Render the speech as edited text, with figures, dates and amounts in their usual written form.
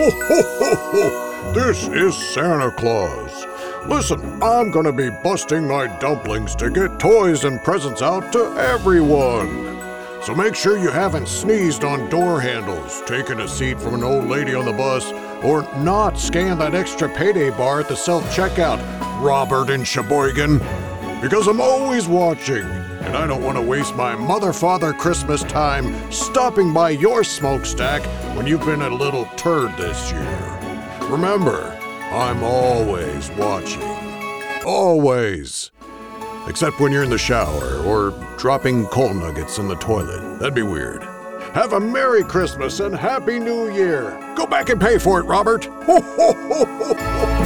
Ho, ho, ho, ho! This is Santa Claus. Listen, I'm gonna be busting my dumplings to get toys and presents out to everyone. So make sure you haven't sneezed on door handles, taken a seat from an old lady on the bus, or not scanned that extra payday bar at the self-checkout, Robert in Sheboygan. Because I'm always watching, and I don't want to waste my mother-father Christmas time stopping by your smokestack when you've been a little turd this year. Remember, I'm always watching. Always. Except when you're in the shower or dropping coal nuggets in the toilet. That'd be weird. Have a Merry Christmas and Happy New Year. Go back and pay for it, Robert. Ho, ho, ho, ho, ho.